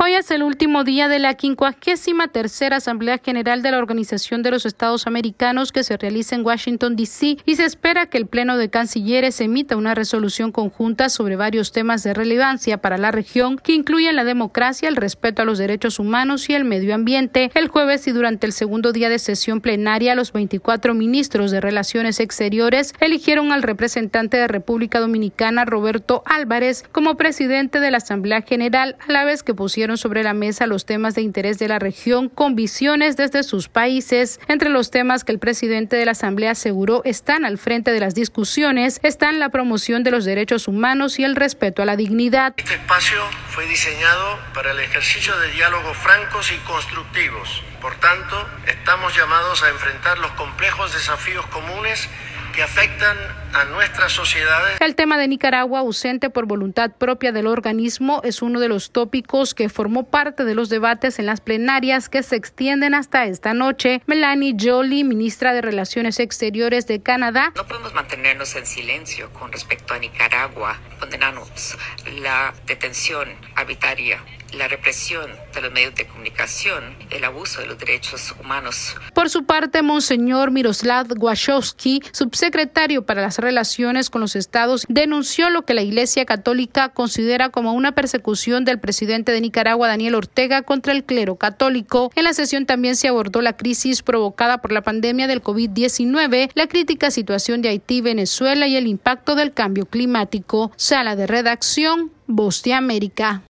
Hoy es el último día de la 53ª Asamblea General de la Organización de los Estados Americanos que se realiza en Washington, D.C. y se espera que el Pleno de Cancilleres emita una resolución conjunta sobre varios temas de relevancia para la región que incluyen la democracia, el respeto a los derechos humanos y el medio ambiente. El jueves y durante el segundo día de sesión plenaria, los 24 ministros de Relaciones Exteriores eligieron al representante de República Dominicana, Roberto Álvarez, como presidente de la Asamblea General, a la vez que pusieron sobre la mesa los temas de interés de la región con visiones desde sus países. Entre los temas que el presidente de la Asamblea aseguró están al frente de las discusiones están la promoción de los derechos humanos y el respeto a la dignidad. Este espacio fue diseñado para el ejercicio de diálogos francos y constructivos. Por tanto, estamos llamados a enfrentar los complejos desafíos comunes que afectan a nuestras sociedades. El tema de Nicaragua, ausente por voluntad propia del organismo, es uno de los tópicos que formó parte de los debates en las plenarias que se extienden hasta esta noche. Melanie Joly, ministra de Relaciones Exteriores de Canadá. No podemos mantenernos en silencio con respecto a Nicaragua. Condenamos la detención arbitraria, la represión de los medios de comunicación, el abuso de los derechos humanos. Por su parte, Monseñor Miroslav Wachowski, subsecretario para las relaciones con los estados, denunció lo que la Iglesia Católica considera como una persecución del presidente de Nicaragua, Daniel Ortega, contra el clero católico. En la sesión también se abordó la crisis provocada por la pandemia del COVID-19, la crítica situación de Haití, Venezuela y el impacto del cambio climático. Sala de redacción, Voz de América.